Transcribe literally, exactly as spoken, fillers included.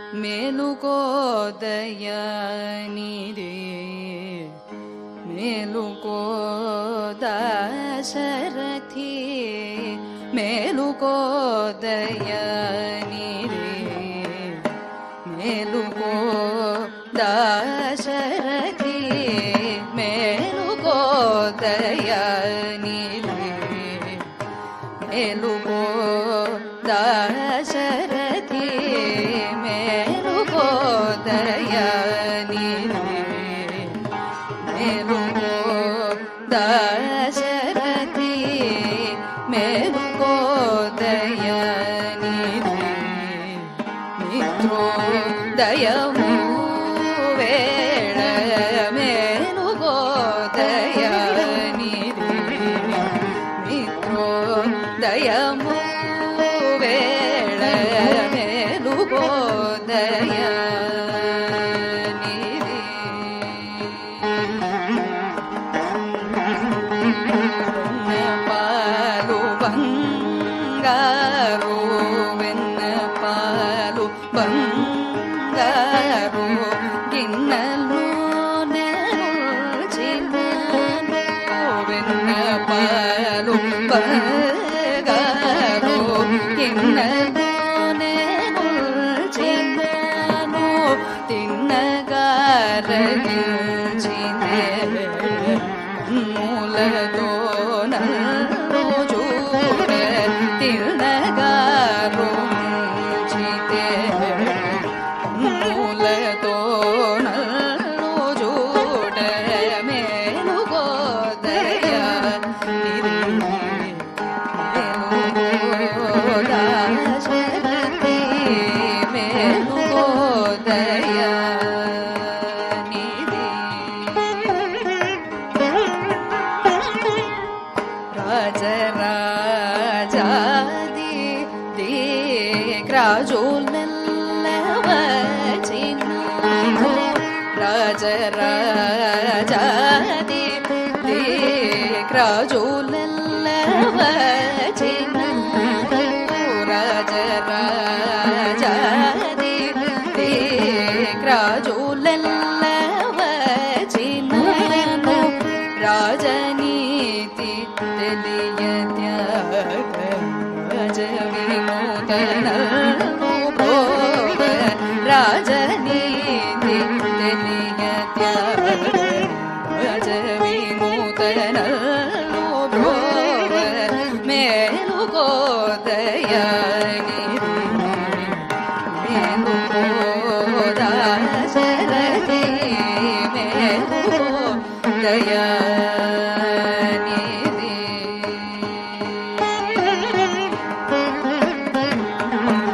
మేలుకో దయానిధి మేలుకో దాశరథి మేలుకో దయానిధి మేలుకో దాశరథి మేలుకో దయానిధి మేలుకో దాశరథి మేలుకో దయానిధి మేలుకో దాశరథి మేలుకో దయానిధి మిత్రోదయము వేళ మేలుకో దయానిధి మిత్రోదయము వేళ మేలుకో దయానిధి పాలు బంగారు వెన్న పాలు బంగారు గిన్నెలు నెరుచినాను వెన్న పాలు బంగారు గిన్నెలు నెరుచినాను తిన్నగారగిల్చినే మూలతో నన్ను చూడ తిన్నగారు చితే మూలతో నన్ను చూడ మేలుకో దయానిధి మేలుకో దాశరథి మేలుకో దయానిధి రాజరాజాది దిక్రాజులెల్లవచినాను రాజరాజాది దిక్రాజులెల్లవచినాను రాజరాజాది దిక్రాజులెల్లవచినాను రాజనీతి తెలియ త్యాగ రాజ వినూతనను ప్రోవ రాజనీతి తెలియ త్యాగ రాజ వినూతనను ప్రోవ మేలుకో దయానిధి మేలుకో దాశరథి మేలుకో దయా